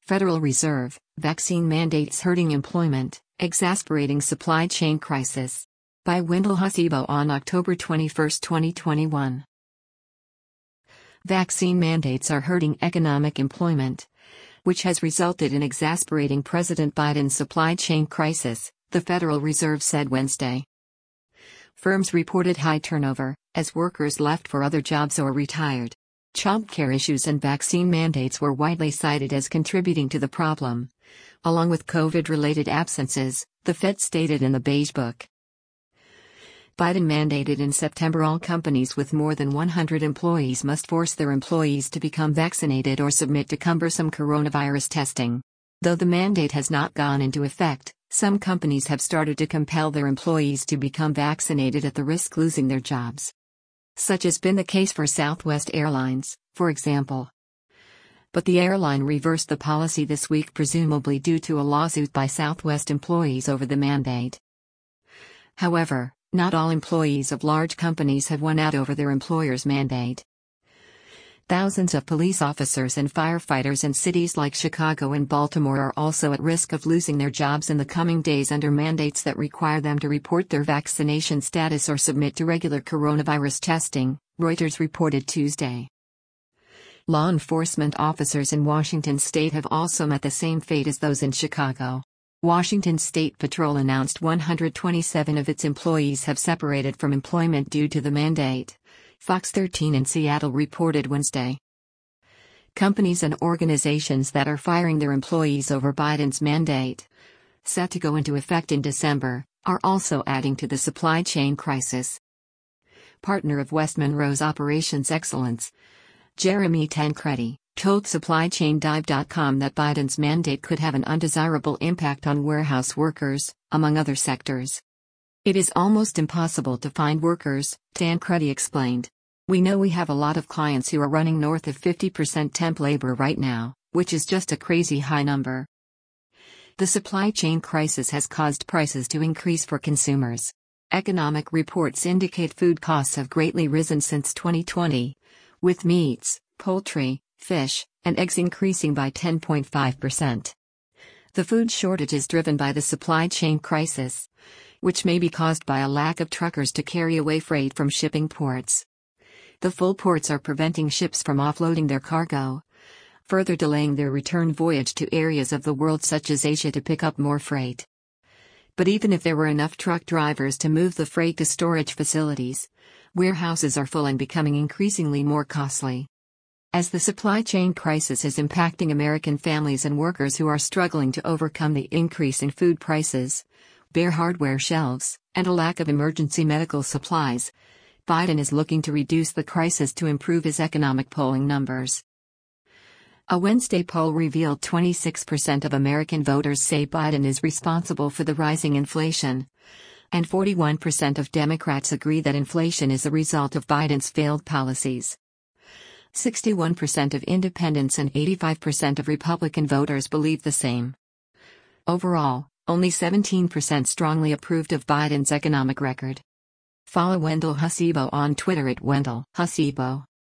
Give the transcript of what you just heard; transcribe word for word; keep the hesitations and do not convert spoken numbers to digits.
Federal Reserve, vaccine mandates hurting employment, exasperating supply chain crisis. By Wendell Hasibo on October twenty-first, twenty twenty-one. Vaccine mandates are hurting economic employment, which has resulted in exasperating President Biden's supply chain crisis, the Federal Reserve said Wednesday. Firms reported high turnover, as workers left for other jobs or retired. Childcare issues and vaccine mandates were widely cited as contributing to the problem, along with COVID-related absences, the Fed stated in the Beige Book. Biden mandated in September all companies with more than one hundred employees must force their employees to become vaccinated or submit to cumbersome coronavirus testing. Though the mandate has not gone into effect, some companies have started to compel their employees to become vaccinated at the risk losing their jobs. Such has been the case for Southwest Airlines, for example. But the airline reversed the policy this week, presumably due to a lawsuit by Southwest employees over the mandate. However, not all employees of large companies have won out over their employer's mandate. Thousands of police officers and firefighters in cities like Chicago and Baltimore are also at risk of losing their jobs in the coming days under mandates that require them to report their vaccination status or submit to regular coronavirus testing, Reuters reported Tuesday. Law enforcement officers in Washington state have also met the same fate as those in Chicago. Washington State Patrol announced one hundred twenty-seven of its employees have separated from employment due to the mandate, Fox thirteen in Seattle reported Wednesday. Companies and organizations that are firing their employees over Biden's mandate, set to go into effect in December, are also adding to the supply chain crisis. Partner of West Monroe's Operations Excellence, Jeremy Tancredi, told Supply Chain Dive dot com that Biden's mandate could have an undesirable impact on warehouse workers, among other sectors. It is almost impossible to find workers, Tancredi explained. We know we have a lot of clients who are running north of fifty percent temp labor right now, which is just a crazy high number. The supply chain crisis has caused prices to increase for consumers. Economic reports indicate food costs have greatly risen since twenty twenty, with meats, poultry, fish, and eggs increasing by ten point five percent. The food shortage is driven by the supply chain crisis, which may be caused by a lack of truckers to carry away freight from shipping ports. The full ports are preventing ships from offloading their cargo, further delaying their return voyage to areas of the world such as Asia to pick up more freight. But even if there were enough truck drivers to move the freight to storage facilities, warehouses are full and becoming increasingly more costly. As the supply chain crisis is impacting American families and workers who are struggling to overcome the increase in food prices, bare hardware shelves, and a lack of emergency medical supplies, Biden is looking to reduce the crisis to improve his economic polling numbers. A Wednesday poll revealed twenty-six percent of American voters say Biden is responsible for the rising inflation, and forty-one percent of Democrats agree that inflation is a result of Biden's failed policies. sixty-one percent of independents and eighty-five percent of Republican voters believe the same. Overall, only seventeen percent strongly approved of Biden's economic record. Follow Wendell Hasibo on Twitter at Wendell Hasibo.